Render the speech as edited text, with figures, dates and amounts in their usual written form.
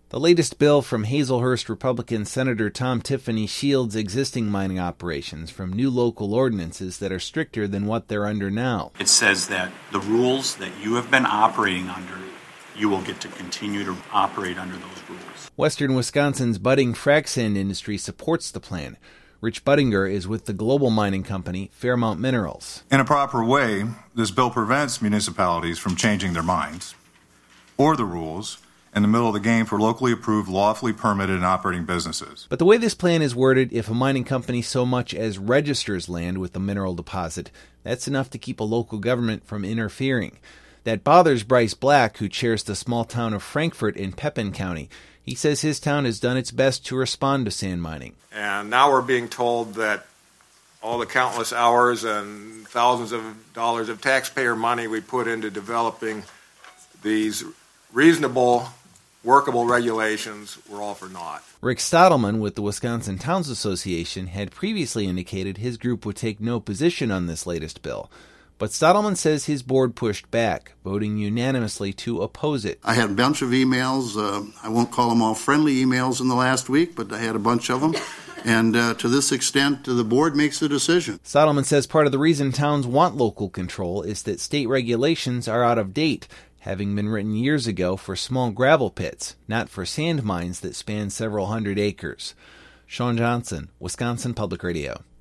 The latest bill from Hazelhurst Republican Senator Tom Tiffany shields existing mining operations from new local ordinances that are stricter than what they're under now. It says that the rules that you have been operating under, you will get to continue to operate under those rules. Western Wisconsin's budding frac sand industry supports the plan. Rich Buttinger is with the global mining company Fairmount Minerals. In a proper way, this bill prevents municipalities from changing their minds or the rules in the middle of the game for locally approved, lawfully permitted and operating businesses. But the way this plan is worded, if a mining company so much as registers land with a mineral deposit, that's enough to keep a local government from interfering. That bothers Bryce Black, who chairs the small town of Frankfort in Pepin County. He says his town has done its best to respond to sand mining. And now we're being told that all the countless hours and thousands of dollars of taxpayer money we put into developing these reasonable, workable regulations were all for naught. Rick Stottleman with the Wisconsin Towns Association had previously indicated his group would take no position on this latest bill. But Stottleman says his board pushed back, voting unanimously to oppose it. I had a bunch of emails. I won't call them all friendly emails in the last week, but I had a bunch of them. And to this extent, the board makes the decision. Stottleman says part of the reason towns want local control is that state regulations are out of date, having been written years ago for small gravel pits, not for sand mines that span several hundred acres. Sean Johnson, Wisconsin Public Radio.